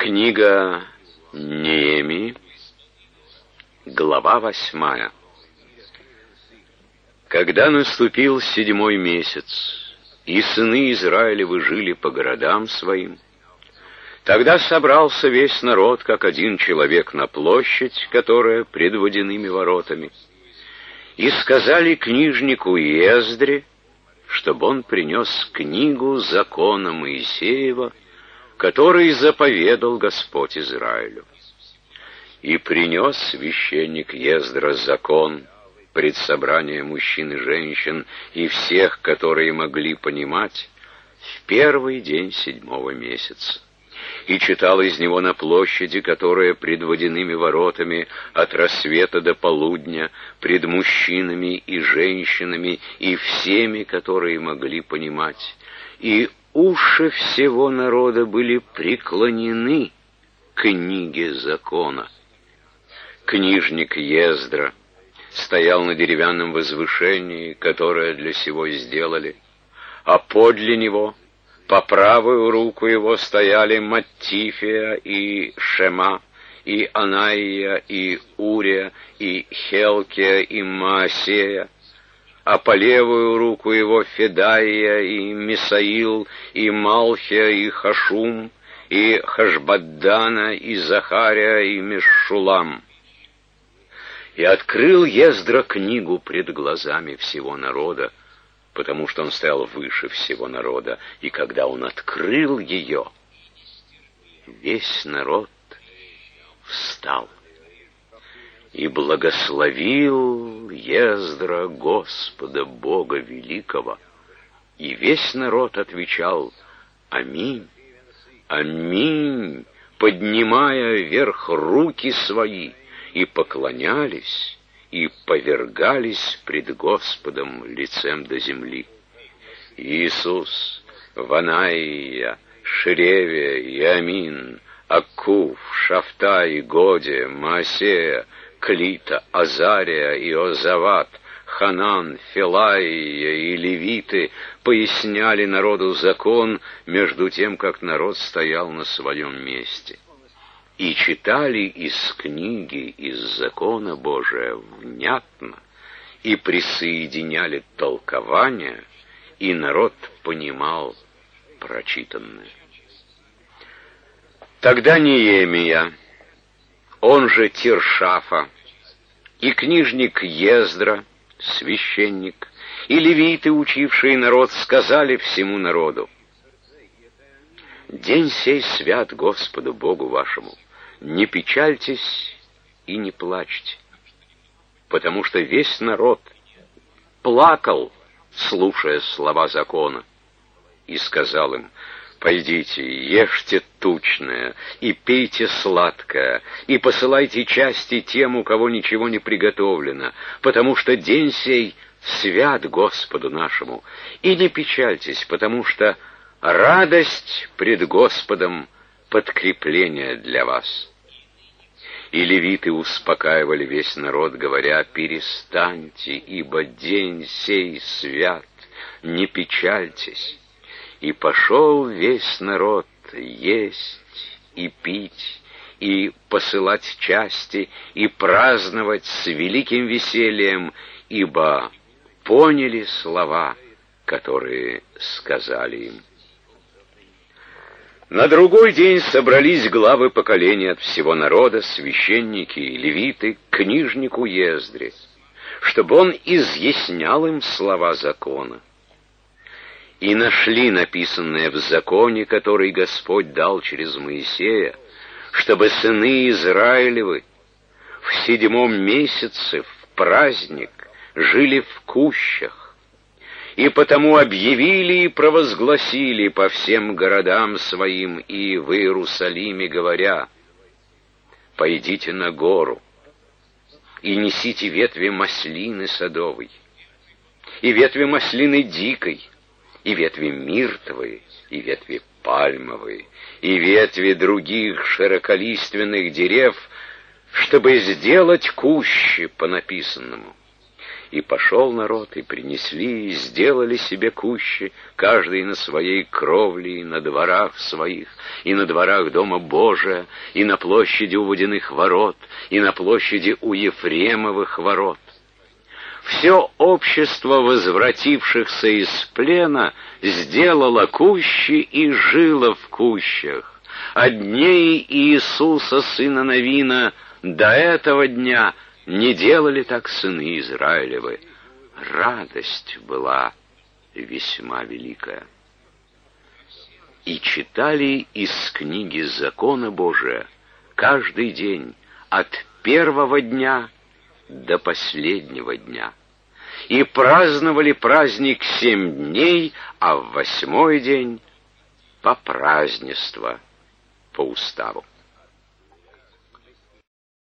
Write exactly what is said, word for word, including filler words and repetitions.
Книга Неемии, глава восьмая. Когда наступил седьмой месяц, и сыны Израилевы жили по городам своим, тогда собрался весь народ, как один человек, на площадь, которая пред водяными воротами, и сказали книжнику Ездре, чтобы он принес книгу закона Моисеева, который заповедал Господь Израилю. И принес священник Ездра закон пред собранием мужчин и женщин и всех, которые могли понимать, в первый день седьмого месяца. И читал из него на площади, которая пред водяными воротами от рассвета до полудня, пред мужчинами и женщинами и всеми, которые могли понимать. И уши всего народа были преклонены к книге закона. Книжник Ездра стоял на деревянном возвышении, которое для сего сделали, а подле него, по правую руку его, стояли Маттифия и Шема, и Анаия, и Урия, и Хелкия, и Маасея, а по левую руку его Федаия, и Мисаил, и Малхия, и Хашум, и Хашбаддана, и Захария, и Мешулам. И открыл Ездра книгу пред глазами всего народа, потому что он стоял выше всего народа, и когда он открыл ее, весь народ встал. И благословил Ездра Господа Бога Великого, и весь народ отвечал: «Аминь, аминь», поднимая вверх руки свои, и поклонялись, и повергались пред Господом лицем до земли. Иисус, Ванаия, Шеревия, Иамин, Аккув, Шафтай, Годия, Маасея, Клита, Азария, Иозават, Ханан, Филаия и левиты поясняли народу закон, между тем, как народ стоял на своем месте. И читали из книги, из закона Божия внятно, и присоединяли толкования, и народ понимал прочитанное. Тогда Неемия, он же Тиршафа, и книжник Ездра, священник, и левиты, учившие народ, сказали всему народу: «День сей свят Господу Богу вашему, не печальтесь и не плачьте», потому что весь народ плакал, слушая слова закона. И сказал им: «Пойдите, ешьте тучное, и пейте сладкое, и посылайте части тем, у кого ничего не приготовлено, потому что день сей свят Господу нашему. И не печальтесь, потому что радость пред Господом — подкрепление для вас». И левиты успокаивали весь народ, говоря: «Перестаньте, ибо день сей свят, не печальтесь». И пошел весь народ есть и пить, и посылать части, и праздновать с великим весельем, ибо поняли слова, которые сказали им. На другой день собрались главы поколений от всего народа, священники и левиты, к книжнику Ездре, чтобы он изъяснял им слова закона. И нашли написанное в законе, который Господь дал через Моисея, чтобы сыны Израилевы в седьмом месяце, в праздник, жили в кущах, и потому объявили и провозгласили по всем городам своим и в Иерусалиме, говоря: «Пойдите на гору и несите ветви маслины садовой, и ветви маслины дикой, и ветви миртовые, и ветви пальмовые, и ветви других широколиственных дерев, чтобы сделать кущи по написанному. И пошел народ, и принесли, и сделали себе кущи, каждый на своей кровле, и на дворах своих, и на дворах Дома Божия, и на площади у водяных ворот, и на площади у Ефремовых ворот. Все общество возвратившихся из плена сделало кущи и жило в кущах. От дней Иисуса, сына Навина, до этого дня не делали так сыны Израилевы. Радость была весьма великая. И читали из книги закона Божия каждый день, от первого дня до последнего дня. И праздновали праздник семь дней, а в восьмой день по празднество, по уставу.